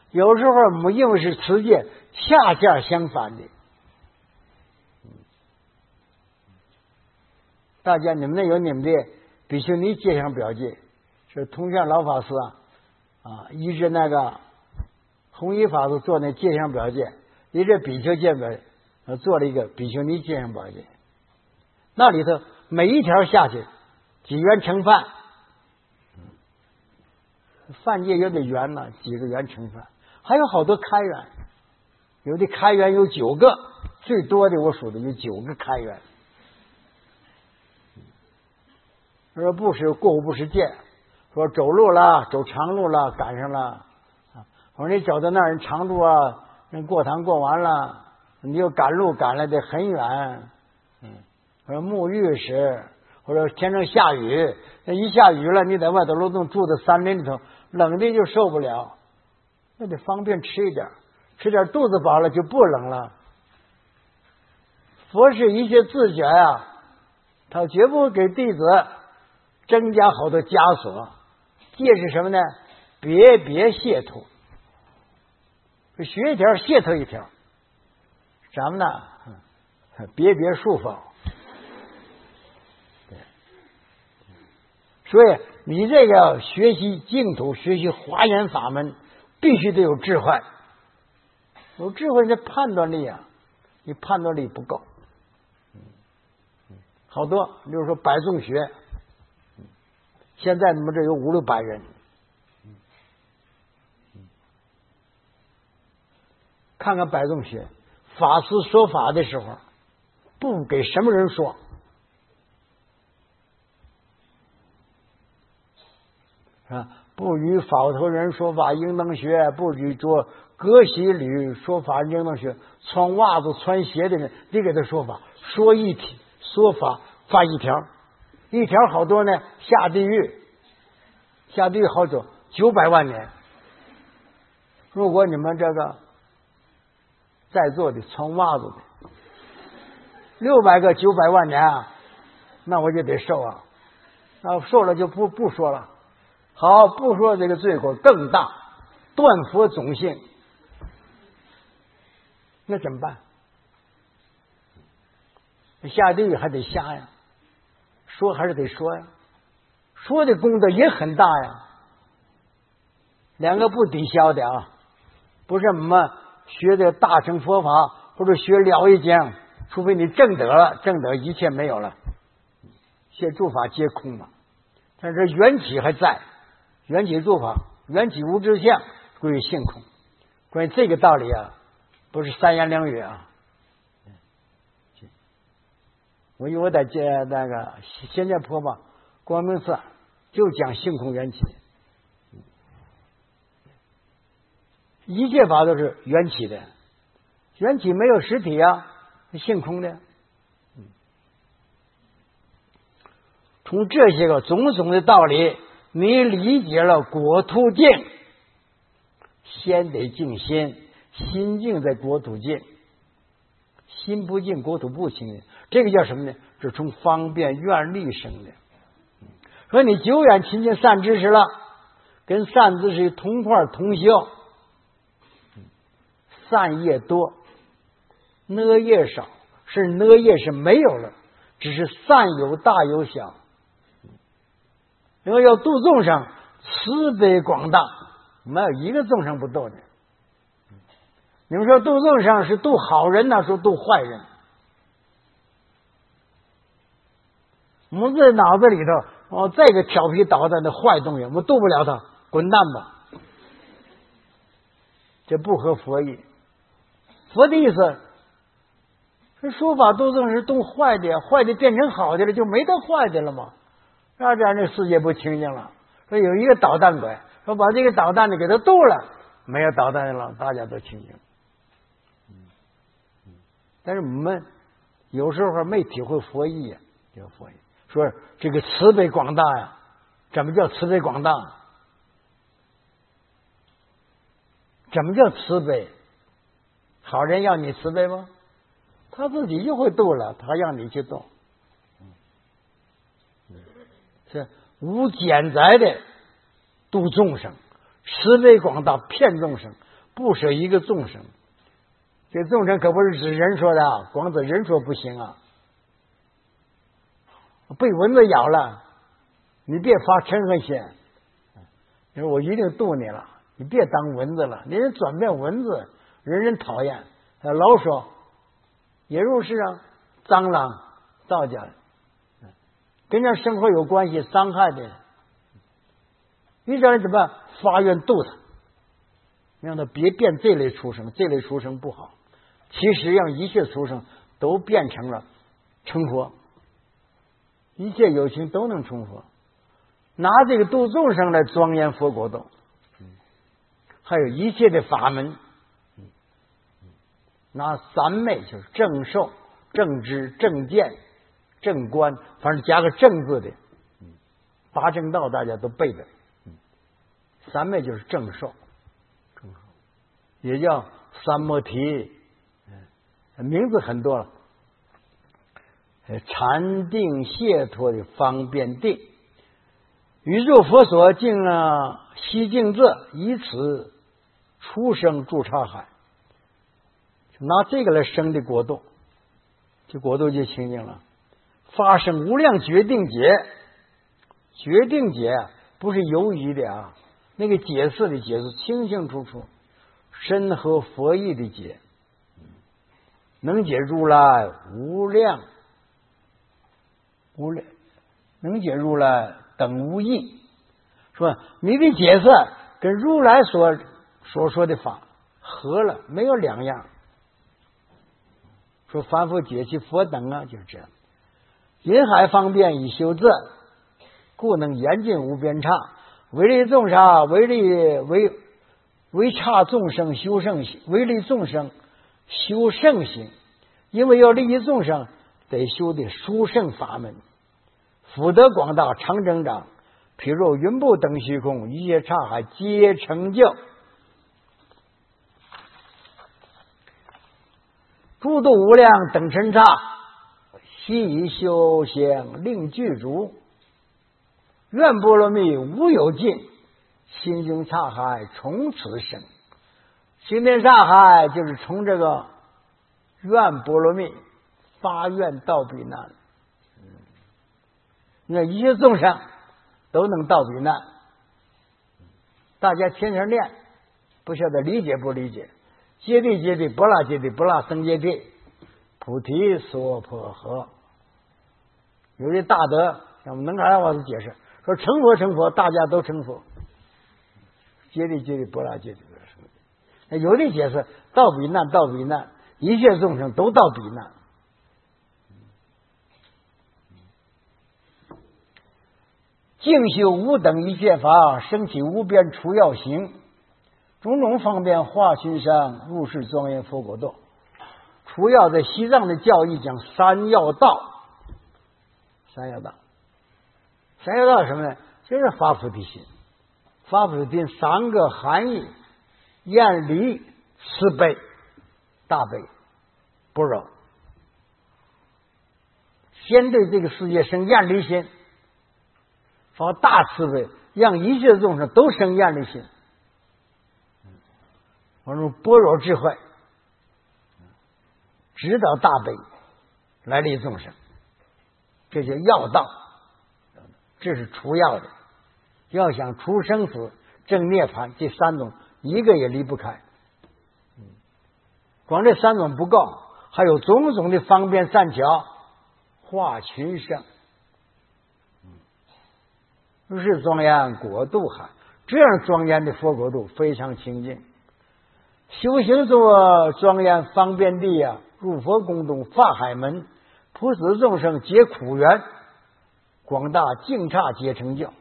有时候我们因为是持戒，恰恰相反的。大家你们那有你们的比丘尼戒相表戒，是通向老法师依着那个弘一法师做那戒相表戒，依着比丘戒表做了一个比丘尼戒相表戒。那里头每一条下去几元盛饭，饭界有点圆了，几个元盛饭，还有好多开元，有的开元有9个，最多的我数的有9个开元。说不识过午不识戒，说走路了，走长路了，赶上了。我说你走到那儿，人长路人过堂过完了，你又赶路赶来的很远。我说沐浴时，或者天上下雨，那一下雨了，你在外头楼栋住在山林里头，冷的就受不了，那得方便吃一点，吃点肚子饱了就不冷了。佛是一切自觉他绝不给弟子增加好多枷锁。戒是什么呢？别亵渎，学一条亵渎一条，什么呢？别束缚。所以你这个学习净土，学习华严法门，必须得有智慧。有智慧，你的判断力你判断力不够。好多，比如说百众学，现在你们这有500-600人。看看百众学，法师说法的时候，不给什么人说。不与法头人说法应当学，不与着隔席履说法应当学。穿袜子穿鞋的人，你给他说法，说一体，说法犯一条，一条好多呢，下地狱好久900万年。如果你们这个在座的穿袜子的600个900万年那我就得受受了就不说了。好，不说这个罪过更大，断佛种性，那怎么办？下地狱还得下说还是得说说的功德也很大两个不抵消的不是我们学的大乘佛法或者学了义经，除非你证得了，证得一切没有了，现诸法皆空嘛。但是缘起还在，缘起诸法，缘起无自相，归于性空。关于这个道理不是三言两语我在那个仙剑坡吧，光明寺就讲性空缘起，一切法都是缘起的，缘起没有实体性空的。从这些个种种的道理，你理解了国土净，先得净心，心净在国土净，心不净国土不清的，这个叫什么呢？是从方便愿力生的。说你久远亲近善知识了，跟善知识同块同修，善业多，恶业少，是恶业是没有了，只是善有大有小。因为要度众生，慈悲广大，没有一个众生不度的。你们说度众生是度好人说度坏人？我们在脑子里头这个调皮捣蛋的坏东西，我们度不了他，滚蛋吧！这不合佛意。佛的意思是说法度众生是度坏的，坏的变成好的了，就没得坏的了吗？那这样这世界不清净了。说有一个捣蛋鬼，说把这个捣蛋的给他度了，没有捣蛋的了，大家都清净。但是我们有时候没体会佛意这个佛意，说这个慈悲广大怎么叫慈悲广大？怎么叫慈悲？好人要你慈悲吗？他自己就会度了，他让你去度。是无减灾的度众生，慈悲广大骗众生， 不舍一个众生。这众生可不是指人说的啊，光指人说不行啊。被蚊子咬了，你别发嗔恨心，你说我一定渡你了，你别当蚊子了，你人转变蚊子，人讨厌。老鼠也入世啊，蟑螂、道家跟人生活有关系，伤害的人，遇到人怎么发愿度他，让他别变这类畜生，这类畜生不好。其实让一切畜生都变成了成佛，一切有情都能成佛，拿这个度众生来庄严佛国度，还有一切的法门，拿三昧就是正受、正知、正见、正观，反正加个正字的，八正道大家都背的。三昧就是正受，也叫三摩提，名字很多了。禅定解脱的方便定，宇宙佛所净悉净智，以此出生住刹海，拿这个来生的国度，这国度就清净了。发生无量决定解，决定解不是犹疑的啊，那个解释的解是清清楚楚，深合佛意的解，能解如来无量，能解如来等无异。说你的解释跟如来所说的法合了，没有两样。说凡夫解其佛等啊，就是这样。因海方便以修智，故能严尽无边刹。为利众生，为差众生修圣行，为利众生修圣行。因为要利益众生，得修的殊胜法门，福德广大，常增长。譬如云布等虚空，一切刹海皆成就。诸度无量等尘刹，悉以修行令具足。愿波罗蜜无有尽，心经刹海从此生。心经刹海就是从这个愿波罗蜜发愿到彼难。那一切众生都能到彼难，大家天天练，不晓得理解不理解？揭谛揭谛，不拉揭谛，不拉僧揭谛，菩提所破合。有些大德像我们能干法师解释说，成佛成佛，大家都成佛。揭谛揭谛，不拉揭谛，那有的解释到彼难，到彼难，一切众生都到彼难。净修无等一切法，升起无边除药行，种种方便化群生，入世庄严佛国度。除药在西藏的教义讲三要道，三要道是什么呢？就是发菩提心。发菩提心三个含义：愿离、慈悲、大悲、般若。先对这个世界生愿离心，发大慈悲，让一切众生都生愿离心。我说般若智慧，指导大悲，来利众生，这叫要道。这是除药的。要想除生死、证涅槃，这三种一个也离不开。光这三种不够，还有种种的方便善巧，化群生。如是庄严国度海，这样庄严的佛国度非常清净。修行做庄严方便地啊，入佛宫中法海门，普使众生皆苦缘，广大净刹皆成就。